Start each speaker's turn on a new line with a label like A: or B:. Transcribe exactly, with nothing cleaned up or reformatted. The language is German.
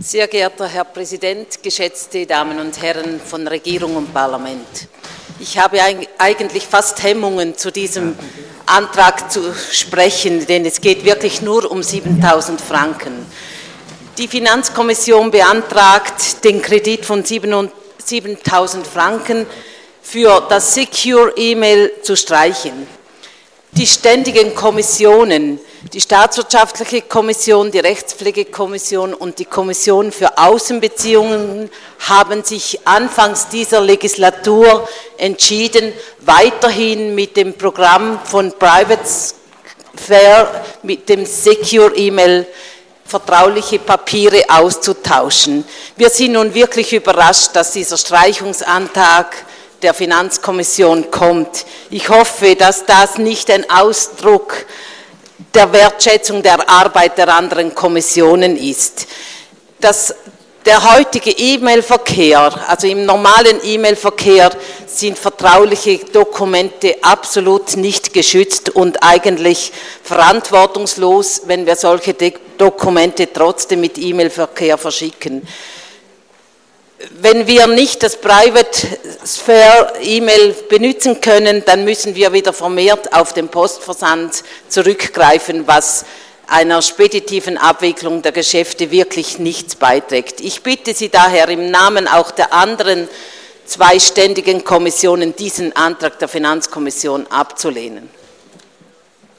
A: Sehr geehrter Herr Präsident, geschätzte Damen und Herren von Regierung und Parlament. Ich habe eigentlich fast Hemmungen, zu diesem Antrag zu sprechen, denn es geht wirklich nur um siebentausend Franken. Die Finanzkommission beantragt den Kredit von siebentausend Franken für das Secure E-Mail zu streichen. Die ständigen Kommissionen, die Staatswirtschaftliche Kommission, die Rechtspflegekommission und die Kommission für Außenbeziehungen haben sich anfangs dieser Legislatur entschieden, weiterhin mit dem Programm von Private Fair, mit dem Secure E-Mail, vertrauliche Papiere auszutauschen. Wir sind nun wirklich überrascht, dass dieser Streichungsantrag der Finanzkommission kommt. Ich hoffe, dass das nicht ein Ausdruck der Wertschätzung der Arbeit der anderen Kommissionen ist. Das, der heutige E-Mail-Verkehr, also im normalen E-Mail-Verkehr, sind vertrauliche Dokumente absolut nicht geschützt und eigentlich verantwortungslos, wenn wir solche Dokumente trotzdem mit E-Mail-Verkehr verschicken. Wenn wir nicht das Private Sphere E-Mail benutzen können, dann müssen wir wieder vermehrt auf den Postversand zurückgreifen, was einer speditiven Abwicklung der Geschäfte wirklich nichts beiträgt. Ich bitte Sie daher im Namen auch der anderen zwei ständigen Kommissionen, diesen Antrag der Finanzkommission abzulehnen.